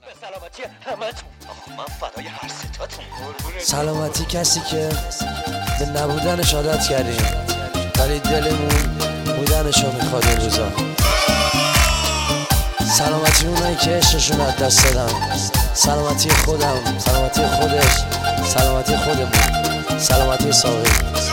سلامتی همتون. من فدای هر ستاتون. سلامتی کسی که به نبودنش عادت کردیم ولی دلمون بودنشو میخواد این روزا. سلامتی اونایی که عشقشون از دست دادم، سلامتی خودم، سلامتی خودش، سلامتی خودمون، سلامتی ساقی.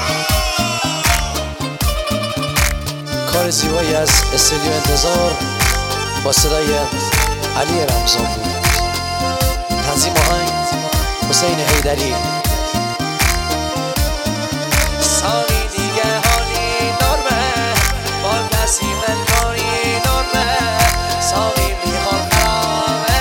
کار زیبایی از استودیو انتظار با صدای علی رمضان بود. تنظیم آهنگ حسین حیدری. ساقی دیگه حالی نرمه، با کسی منکاری نرمه، ساقی میخواد خرابه،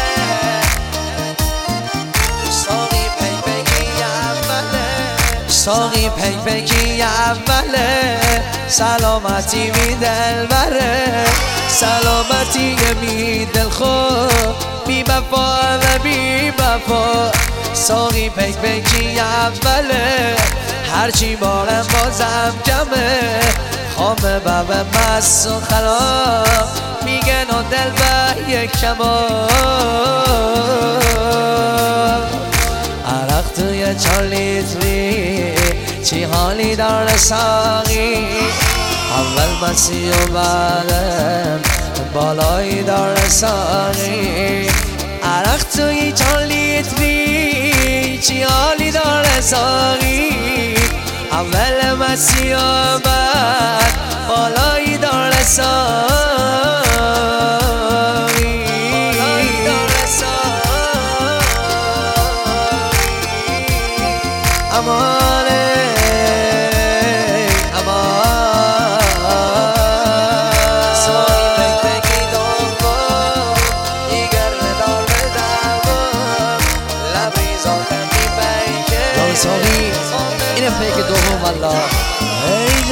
ساقی پیپکی اوله، ساقی پیپکی اوله، سلامتی می دل بره، سلامتی می دل خود، بی وفا و بی وفا، ساقی پیپکی اوله، هرچی بارم بازم کمه، خامه بابه مست و خراب، میگن و دل به یک کمال، عرق توی 4 لیتری، چی حالی داره ساقی، اول مسیح و بعدم بالایی داره ساقی، عرق توی 4 لیتری، چی حالی داره ساقی، اول مسیح و بعد بالایی داره ساقی، بالایی داره ساقی، امانه ساقی اینه پیک دوم والله. ای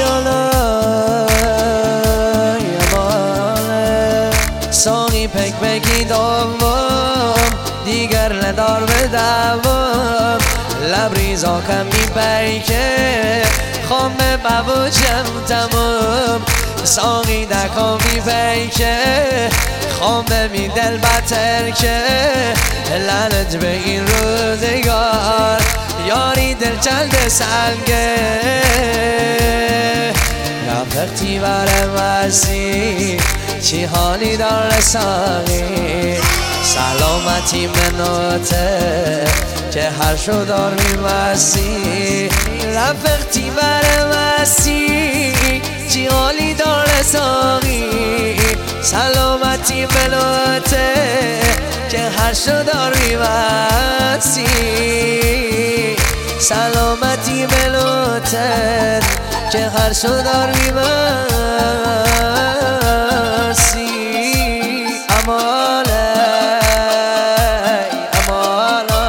جانای امانه، ساقی پیکی دوم، دیگر ندار به دوام، لبریزا کم می پیکه، خامه ببوشم تمام، ساقی دکا می پیکه، خامه می دل بتر که، لعنت به این روزگار، یاری دل چند سنگه، رفتی بر مسیح، چی حالی داره ساقی، سلامتی مناته که هر شو دار میمسی، رفتی بر مسیح، چی حالی داره ساقی، سلامتی مناته که هر شو دار میمسی، سلامتی ملوتن که هر شو دار میمسی، اماله اماله،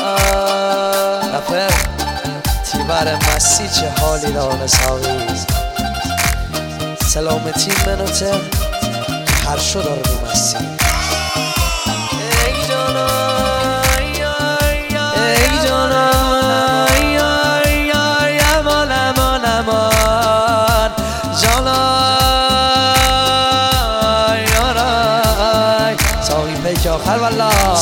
رفت تیبر مسی چه حالی داره ساقی، سلامتی منوته هر شو داره میمسی. ای جانای ای جانای آخر والله،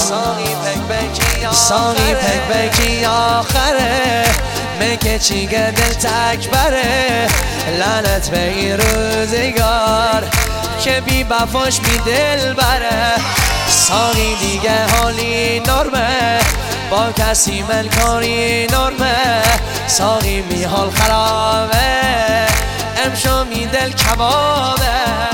ساقی پیکی آخره، میگه چیگه دل تک بره، لعنت به این روزگار که بی وفاش بی دل بره، ساقی دیگه حالی نرمه، با کسی منکاری نرمه، ساقی می حال خرابه، امشو می دل کبابه،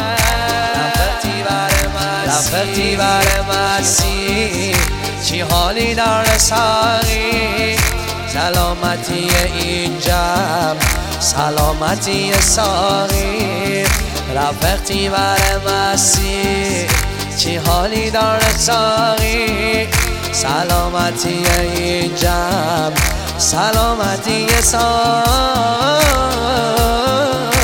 رفتی بر مسیح، چی حالی داره ساقی، سلامتی این جمع، سلامتی ساقی، رفتی بر مسیح، چی حالی داره ساقی، سلامتی این جمع، سلامتی ساقی.